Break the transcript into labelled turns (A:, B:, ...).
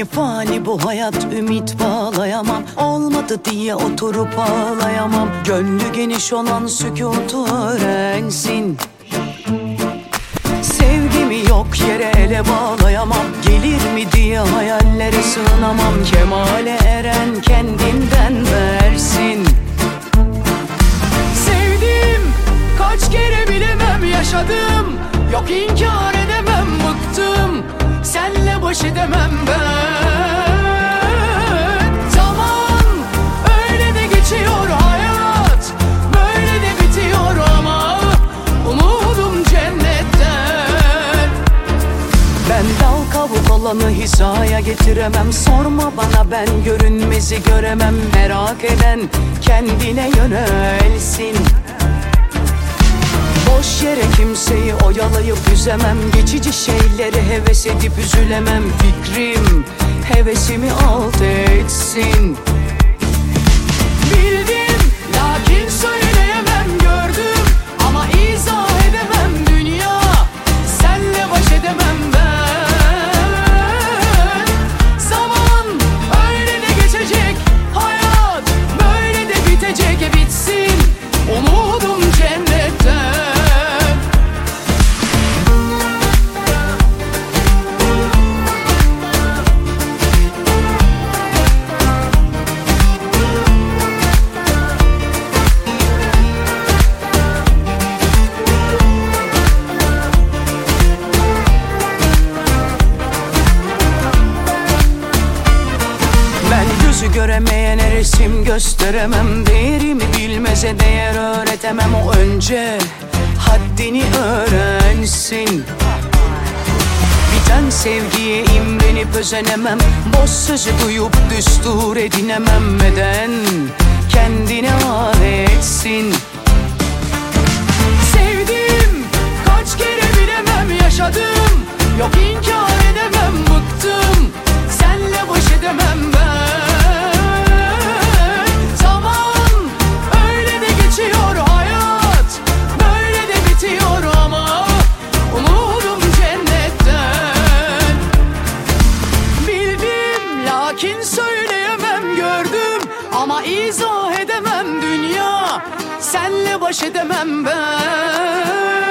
A: Fani fani bu hayat, ümit bağlayamam. Olmadı diye oturup ağlayamam. Gönlü geniş olan sükutu öğrensin. Sevgimi yok yere ele bağlayamam. Gelir mi diye hayallere sığınamam. Kemale eren kendinden versin. Sevdim, kaç kere bilemem yaşadım. Yok inkar edemem, bıktım. Senle baş edemem ben. Zaman öyle de geçiyor hayat, böyle de bitiyor ama umudum cennetten. Ben dal kabuk olanı hizaya getiremem. Sorma bana, ben görünmezi göremem. Merak eden kendine yönelsin. Boş yere kimseyi oyalayıp üzemem. Geçici şeyleri heves edip üzülemem. Fikrim hevesimi alt etsin. Bildim lakin söyleyemem, gördüm ama izah edemem. Dünya senle baş edemem ben. Zaman öyle de geçecek, hayat böyle de bitecek. Bitsin umudum cennetten. Gözü göremeyene resim gösteremem. Değerimi bilmeze değer öğretemem. O önce haddini öğrensin. Biten sevgiye imrenip özenemem. Boş sözü duyup düstur edinemem. Neden kendine adetsin. Sevdim, kaç kere bilemem yaşadım. Yok inkar edemem, bıktım. Senle baş edemem ben. Lakin söyleyemem, gördüm ama izah edemem. Dünya senle baş edemem ben.